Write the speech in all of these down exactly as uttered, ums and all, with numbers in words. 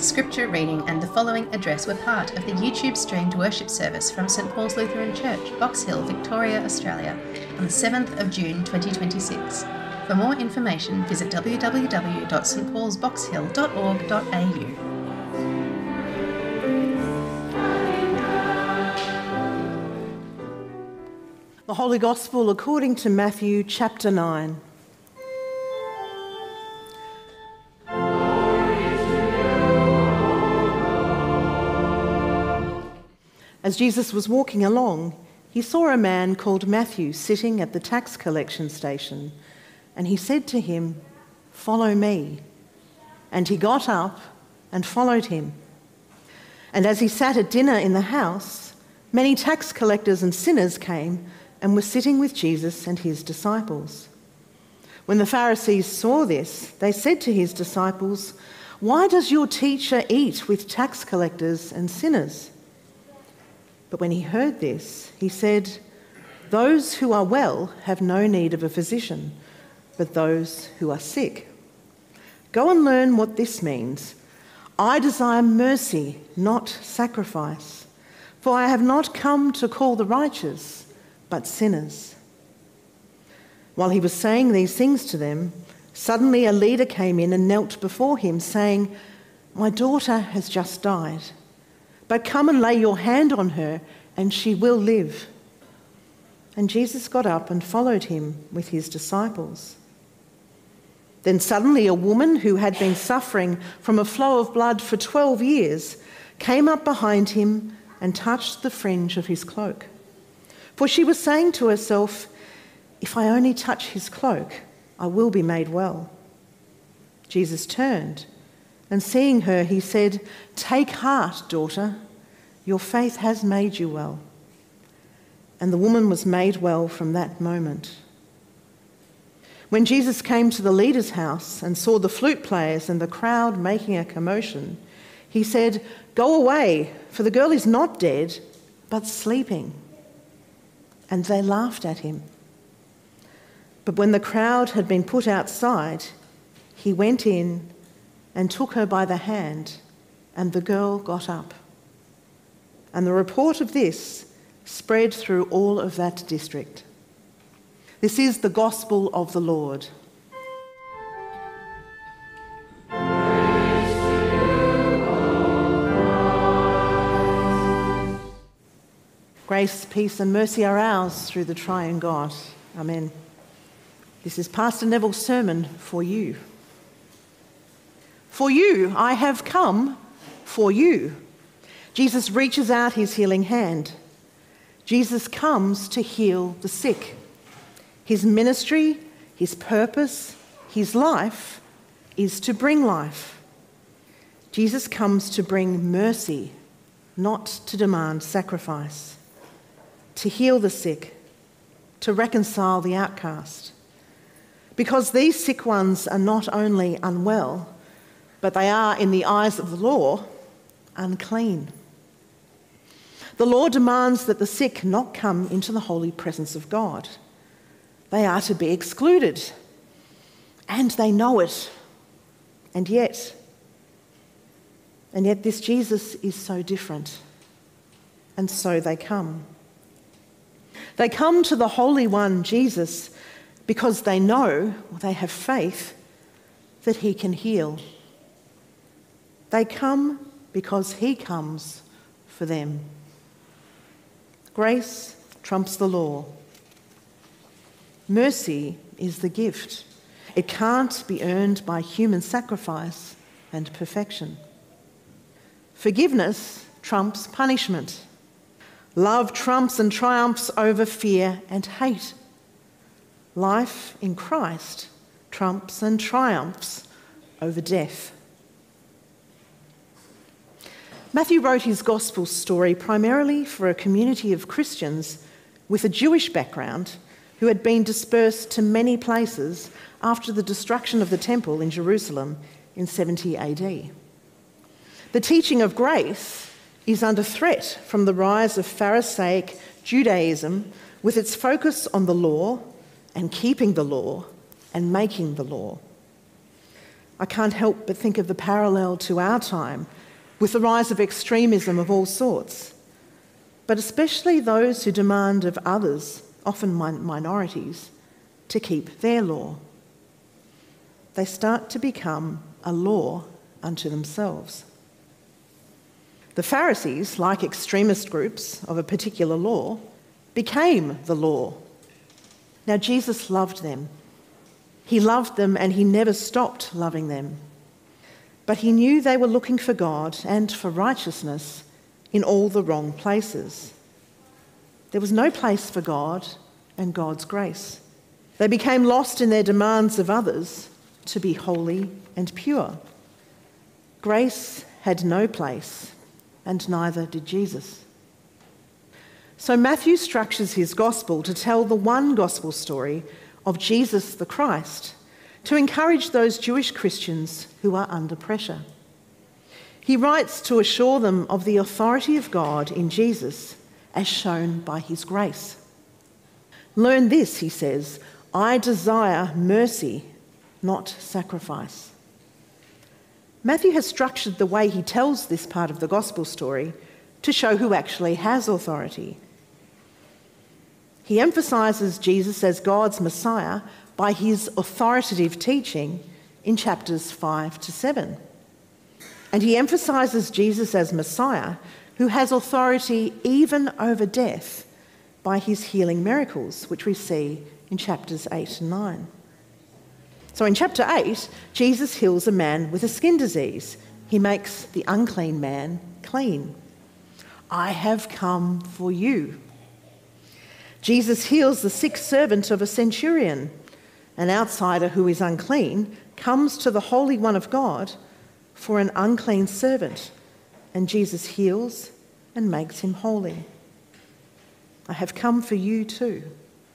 scripture reading and the following address were part of the YouTube-streamed worship service from St Paul's Lutheran Church, Box Hill, Victoria, Australia, on the seventh of June twenty twenty-six. For more information, visit w w w dot s t pauls box hill dot org dot a u. The Holy Gospel according to Matthew chapter nine. As Jesus was walking along, he saw a man called Matthew sitting at the tax collection station, and he said to him, "Follow me." And he got up and followed him. And as he sat at dinner in the house, many tax collectors and sinners came and were sitting with Jesus and his disciples. When the Pharisees saw this, they said to his disciples, "Why does your teacher eat with tax collectors and sinners?" But when he heard this, he said, "Those who are well have no need of a physician, but those who are sick. Go and learn what this means. I desire mercy, not sacrifice, for I have not come to call the righteous, but sinners." While he was saying these things to them, suddenly a leader came in and knelt before him, saying, "My daughter has just died, but come and lay your hand on her, and she will live." And Jesus got up and followed him with his disciples. Then suddenly a woman who had been suffering from a flow of blood for twelve years came up behind him and touched the fringe of his cloak. For she was saying to herself, "If I only touch his cloak, I will be made well." Jesus turned, and seeing her, he said, "Take heart, daughter, your faith has made you well." And the woman was made well from that moment. When Jesus came to the leader's house and saw the flute players and the crowd making a commotion, he said, "Go away, for the girl is not dead, but sleeping." And they laughed at him. But when the crowd had been put outside, he went in and took her by the hand, and the girl got up. And the report of this spread through all of that district. This is the gospel of the Lord. Grace, peace and mercy are ours through the triune God. Amen. This is Pastor Neville's sermon for you. For you, I have come for you. Jesus reaches out his healing hand. Jesus comes to heal the sick. His ministry, his purpose, his life is to bring life. Jesus comes to bring mercy, not to demand sacrifice, to heal the sick, to reconcile the outcast. Because these sick ones are not only unwell, but they are, in the eyes of the law, unclean. The law demands that the sick not come into the holy presence of God. They are to be excluded, and they know it. And yet, and yet this Jesus is so different, and so they come. They come to the Holy One, Jesus, because they know, or they have faith, that he can heal. They come because he comes for them. Grace trumps the law. Mercy is the gift. It can't be earned by human sacrifice and perfection. Forgiveness trumps punishment. Love trumps and triumphs over fear and hate. Life in Christ trumps and triumphs over death. Matthew wrote his gospel story primarily for a community of Christians with a Jewish background who had been dispersed to many places after the destruction of the temple in Jerusalem in seventy A D. The teaching of grace is under threat from the rise of Pharisaic Judaism with its focus on the law and keeping the law and making the law. I can't help but think of the parallel to our time with the rise of extremism of all sorts, but especially those who demand of others, often min- minorities, to keep their law. They start to become a law unto themselves. The Pharisees, like extremist groups of a particular law, became the law. Now, Jesus loved them. He loved them and he never stopped loving them. But he knew they were looking for God and for righteousness in all the wrong places. There was no place for God and God's grace. They became lost in their demands of others to be holy and pure. Grace had no place, and neither did Jesus. So Matthew structures his gospel to tell the one gospel story of Jesus the Christ, to encourage those Jewish Christians who are under pressure. He writes to assure them of the authority of God in Jesus as shown by his grace. Learn this, he says, I desire mercy, not sacrifice. Matthew has structured the way he tells this part of the gospel story to show who actually has authority. He emphasises Jesus as God's Messiah by his authoritative teaching in chapters five to seven. And he emphasises Jesus as Messiah who has authority even over death by his healing miracles, which we see in chapters eight and nine. So in chapter eight, Jesus heals a man with a skin disease. He makes the unclean man clean. I have come for you. Jesus heals the sick servant of a centurion. An outsider who is unclean comes to the Holy One of God for an unclean servant, and Jesus heals and makes him holy. I have come for you too.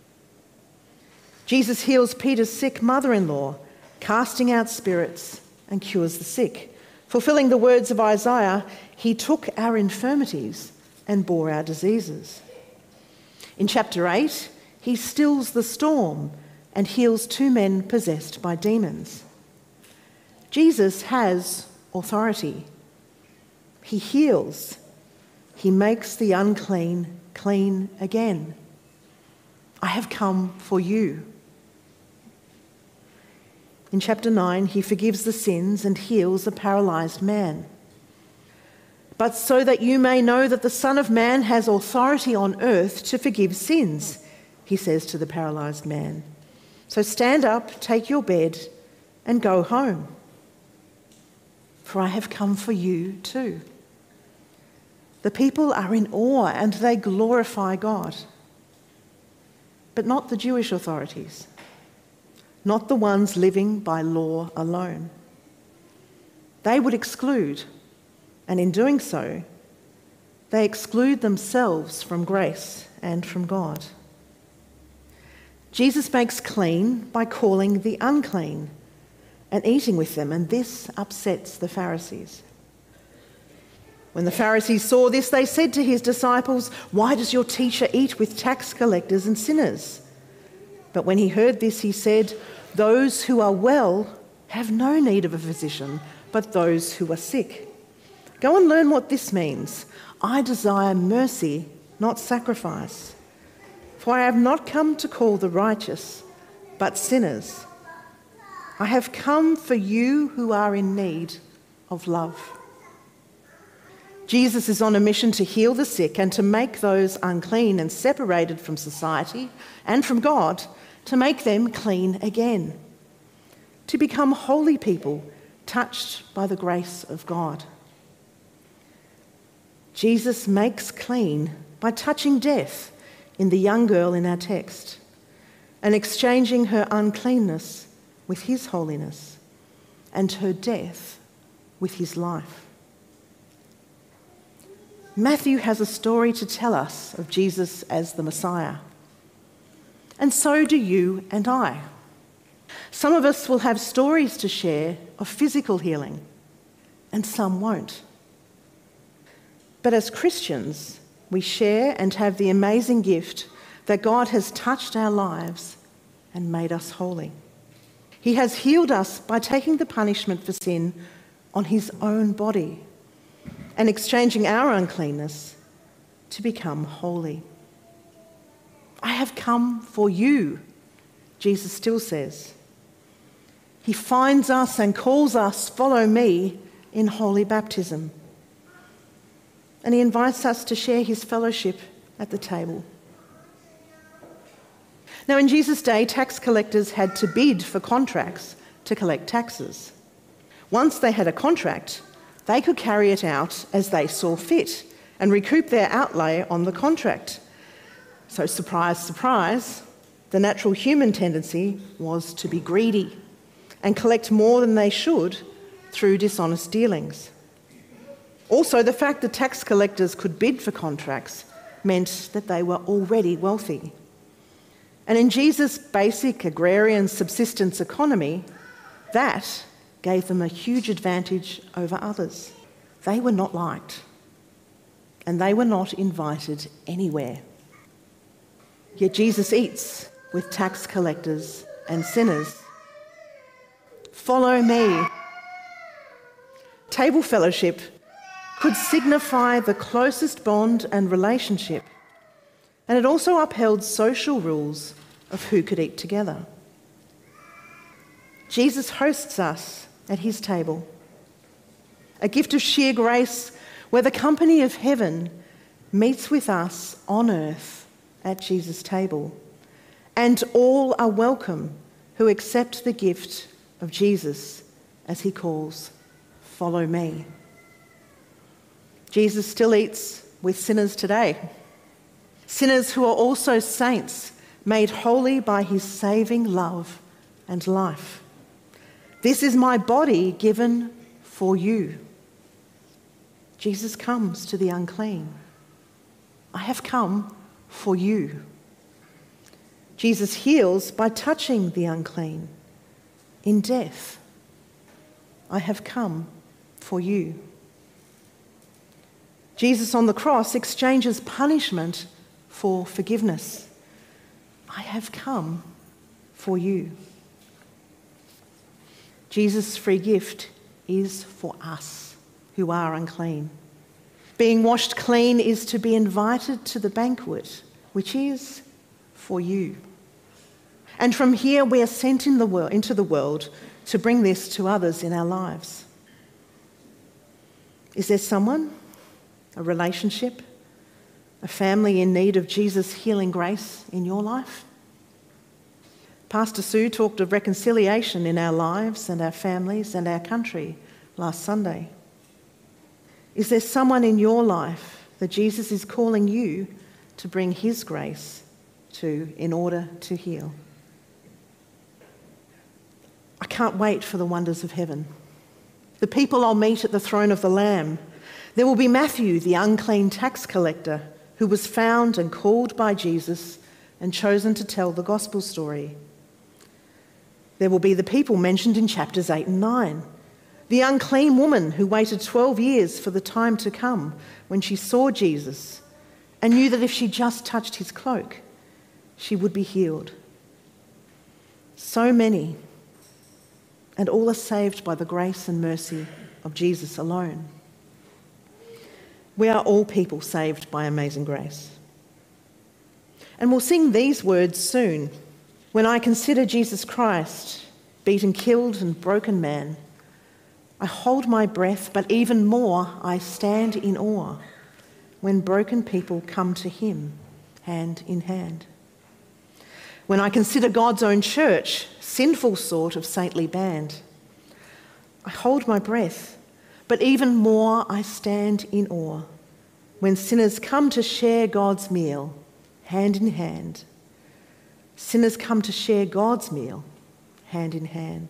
Jesus heals Peter's sick mother-in-law, casting out spirits and cures the sick. Fulfilling the words of Isaiah, he took our infirmities and bore our diseases. In chapter eight, he stills the storm and heals two men possessed by demons. Jesus has authority. He heals. He makes the unclean clean again. I have come for you. In chapter nine, he forgives the sins and heals a paralysed man. But so that you may know that the Son of Man has authority on earth to forgive sins, he says to the paralysed man. So stand up, take your bed, and go home. For I have come for you too. The people are in awe and they glorify God. But not the Jewish authorities, not the ones living by law alone. They would exclude, and in doing so, they exclude themselves from grace and from God. Jesus makes clean by calling the unclean and eating with them, and this upsets the Pharisees. When the Pharisees saw this, they said to his disciples, "Why does your teacher eat with tax collectors and sinners?" But when he heard this, he said, "Those who are well have no need of a physician, but those who are sick. Go and learn what this means. I desire mercy, not sacrifice. For I have not come to call the righteous, but sinners. I have come for you who are in need of love." Jesus is on a mission to heal the sick and to make those unclean and separated from society and from God, to make them clean again, to become holy people touched by the grace of God. Jesus makes clean by touching death in the young girl in our text and exchanging her uncleanness with his holiness and her death with his life. Matthew has a story to tell us of Jesus as the Messiah. And so do you and I. Some of us will have stories to share of physical healing, and some won't. But as Christians, we share and have the amazing gift that God has touched our lives and made us holy. He has healed us by taking the punishment for sin on his own body and exchanging our uncleanness to become holy. I have come for you, Jesus still says. He finds us and calls us, follow me, in holy baptism. And he invites us to share his fellowship at the table. Now, in Jesus' day, tax collectors had to bid for contracts to collect taxes. Once they had a contract, they could carry it out as they saw fit and recoup their outlay on the contract. So, surprise, surprise, the natural human tendency was to be greedy and collect more than they should through dishonest dealings. Also, the fact that tax collectors could bid for contracts meant that they were already wealthy. And in Jesus' basic agrarian subsistence economy, that gave them a huge advantage over others. They were not liked, and they were not invited anywhere. Yet Jesus eats with tax collectors and sinners. Follow me. Table fellowship could signify the closest bond and relationship, and it also upheld social rules of who could eat together. Jesus hosts us at his table, a gift of sheer grace where the company of heaven meets with us on earth at Jesus' table, and all are welcome who accept the gift of Jesus as he calls, follow me. Jesus still eats with sinners today, sinners who are also saints made holy by his saving love and life. This is my body given for you. Jesus comes to the unclean. I have come for you. Jesus heals by touching the unclean in death. I have come for you. Jesus on the cross exchanges punishment for forgiveness. I have come for you. Jesus' free gift is for us who are unclean. Being washed clean is to be invited to the banquet, which is for you. And from here we are sent in the world, into the world to bring this to others in our lives. Is there someone, a relationship, a family in need of Jesus' healing grace in your life? Pastor Sue talked of reconciliation in our lives and our families and our country last Sunday. Is there someone in your life that Jesus is calling you to bring his grace to in order to heal? I can't wait for the wonders of heaven. The people I'll meet at the throne of the Lamb. There will be Matthew, the unclean tax collector, who was found and called by Jesus and chosen to tell the gospel story. There will be the people mentioned in chapters eight and nine. The unclean woman who waited twelve years for the time to come when she saw Jesus and knew that if she just touched his cloak, she would be healed. So many, and all are saved by the grace and mercy of Jesus alone. We are all people saved by amazing grace. And we'll sing these words soon. When I consider Jesus Christ, beaten, killed and broken man, I hold my breath, but even more I stand in awe when broken people come to him hand in hand. When I consider God's own church, sinful sort of saintly band, I hold my breath, but even more I stand in awe when sinners come to share God's meal hand in hand. Sinners come to share God's meal hand in hand.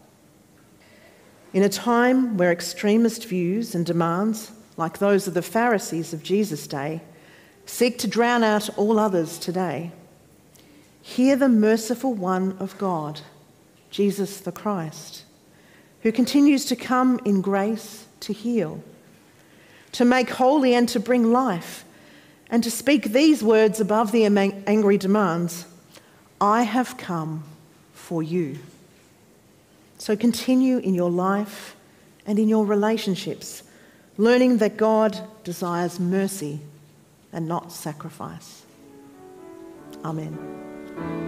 In a time where extremist views and demands, like those of the Pharisees of Jesus' day, seek to drown out all others today, hear the merciful one of God, Jesus the Christ, who continues to come in grace to heal, to make holy and to bring life, and to speak these words above the angry demands, I have come for you. So continue in your life and in your relationships, learning that God desires mercy and not sacrifice. Amen.